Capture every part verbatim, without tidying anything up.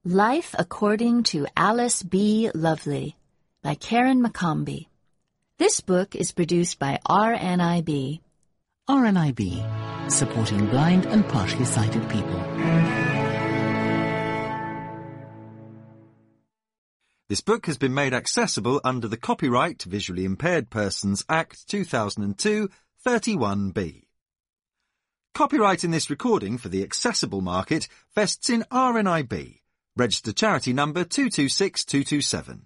Life According to Alice B. Lovely by Karen McCombie. This book is produced by R N I B. R N I B, supporting blind and partially sighted people. This book has been made accessible under the Copyright Visually Impaired Persons Act two thousand two, thirty-one B. Copyright in this recording for the accessible market vests in R N I B. Register charity number two two six two two seven.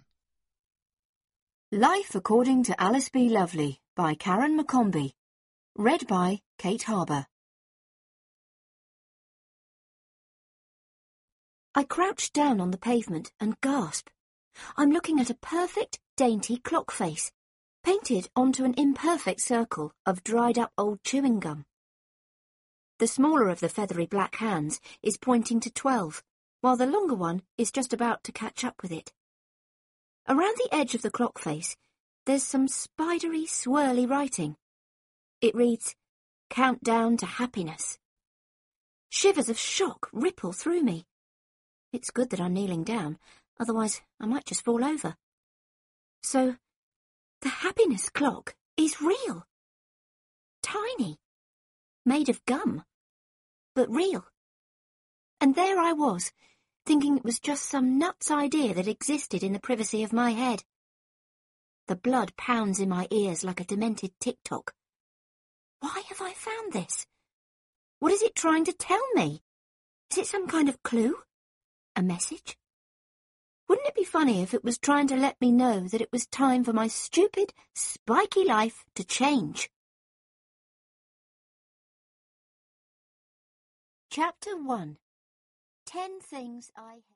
Life According to Alice B. Lovely by Karen McCombie. Read by Kate Harbour. I crouched down on the pavement and gasped. I'm looking at a perfect, dainty clock face, painted onto an imperfect circle of dried-up old chewing gum. The smaller of the feathery black hands is pointing to twelve, while the longer one is just about to catch up with it. Around the edge of the clock face, there's some spidery, swirly writing. It reads, "Countdown to happiness." Shivers of shock ripple through me. It's good that I'm kneeling down, otherwise I might just fall over. So, the happiness clock is real. Tiny. Made of gum. But real. And there I was, thinking it was just some nuts idea that existed in the privacy of my head. The blood pounds in my ears like a demented tick-tock. Why have I found this? What is it trying to tell me? Is it some kind of clue? A message? Wouldn't it be funny if it was trying to let me know that it was time for my stupid, spiky life to change? Chapter one. Ten Things I